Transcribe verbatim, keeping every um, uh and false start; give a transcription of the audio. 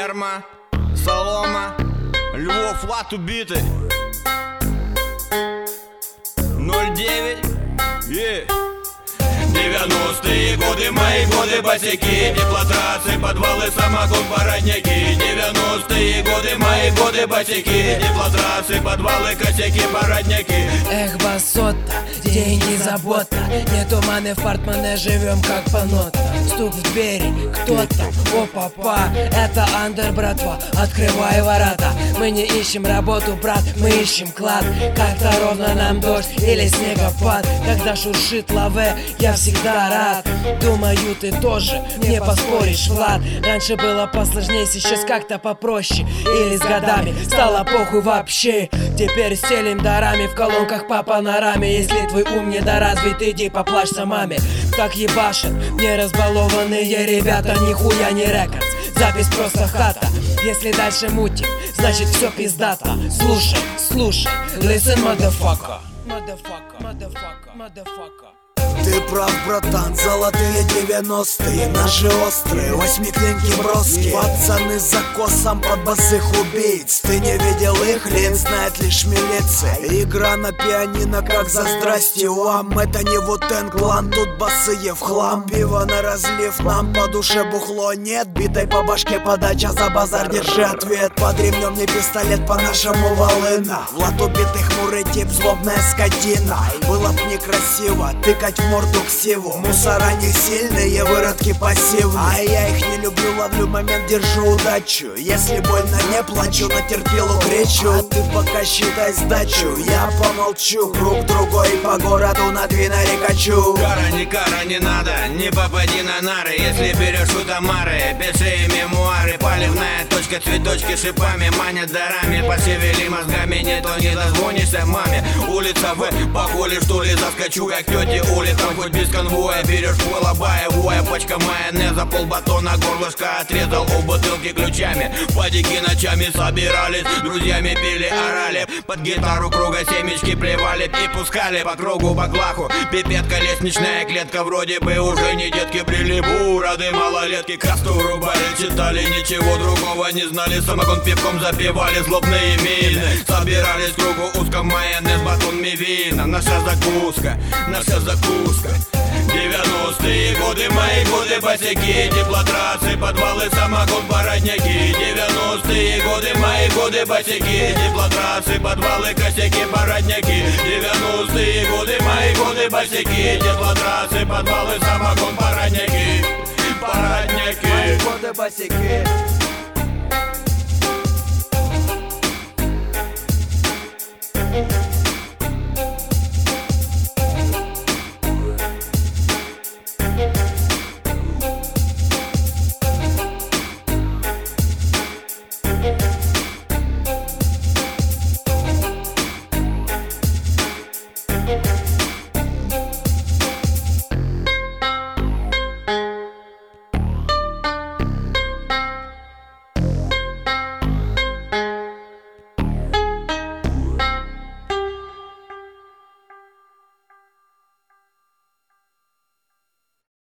Ферма, солома, Львов, лад убитый. ноль девять, yeah. Девяностые годы, мои годы, босяки, теплотрассы, подвалы, самогон, породняки. Девяностые годы, мои годы, босяки, теплотрассы, подвалы, косяки, породняки. Эх, басота, деньги, забота, нету маны в портмоне, живем как по нотам. Стук в двери, кто-то, о папа, это андер, братва, открывай ворота. Мы не ищем работу, брат, мы ищем клад. Как-то ровно нам дождь или снегопад. Когда шуршит лаве, я всегда рад. Думаю, ты тоже не поспоришь, Влад. Раньше было посложнее, сейчас как-то попроще. Или с годами стало похуй вообще. Теперь стелим дарами в колонках по панораме. Если твой ум недоразвит, иди поплачься маме. Так ебашат не разбалованные ребята, нихуя не рекордс, запись просто хата. Если дальше мутим, значит все пиздато. Слушай, слушай, listen, motherfucker. Motherfucker, motherfucker, motherfucker. Ты прав, братан, золотые девяностые, наши острые, восьмиклинки броски. Пацаны за косом под босых убийц. Ты не видел их лиц, знает лишь милиция. Игра на пианино, как за здрасте вам. Это не Wu-Tang Clan, тут босые в хлам. Пиво на разлив, нам по душе бухло нет. Битой по башке подача, за базар держи ответ. Под ремнем не пистолет, по-нашему волына. Влад убитый хмурый тип, злобная скотина. Было б некрасиво тыкать в морду ксиву. Мусора не сильные, выродки пассивные. А я их не люблю, ловлю момент, держу удачу. Если больно, не плачу, на терпилу кричу. А ты пока считай сдачу, я помолчу. Круг другой по городу на двинаре качу. Кара, не кара, не надо, не попади на нары. Если берешь у Тамары, пиши мемуары. Поливная точка, цветочки шипами манят дарами. Пошевели мозгами, не то не дозвонишься маме. Улица В, похули что ли заскочу, как тети улица. Хоть без конвоя, берешь полобая, воя, пачка майонеза, полбатона, горлышко отрезал, у бутылки ключами. Падики ночами собирались, друзьями пили, орали. Под гитару круга семечки плевали и пускали по кругу баклаху. Пипетка, лестничная клетка, вроде бы уже не детки брели. Бурады, малолетки, касту рубали, читали, ничего другого не знали. Самогон пивком запивали, злобные мины. Собирались в кругу узком, майонез, батон, мивина. Наша закуска, наша закуска. Девяностые годы, мои годы, босяки, теплотрассы, подвалы, самогон, породняки. Девяностые годы, мои годы, босяки, теплотрассы, подвалы, косяки, породняки. Девяностые годы, мои годы, босяки, теплотрассы, подвалы, самогон, породняки. Породняки. Мои годы, босяки.